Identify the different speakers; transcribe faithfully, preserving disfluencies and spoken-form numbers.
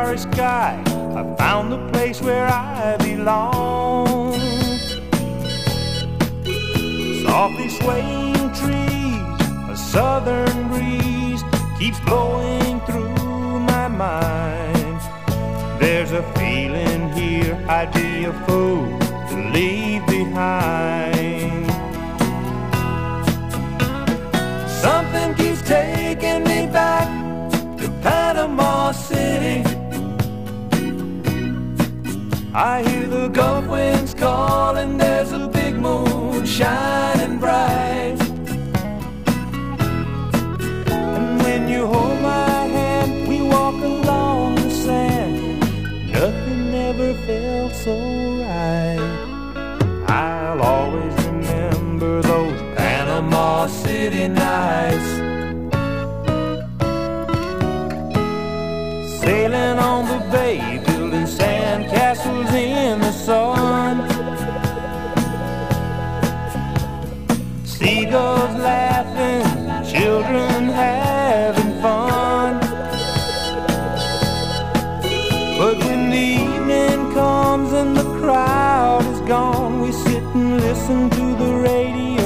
Speaker 1: starry sky, I found the place where I belong. Softly swaying trees, a southern breeze keeps blowing through my mind. There's a feeling here I'd be a fool to leave behind. Something keeps taking me back to Panama City. I hear the Gulf winds calling, there's a big moon shining bright. And when you hold my hand, we walk along the sand. Nothing ever felt so right. I'll always remember those Panama City nights. Sailing on the bay, building sand castles in the sun. Seagulls laughing, children having fun. But when the evening comes and the crowd is gone, we sit and listen to the radio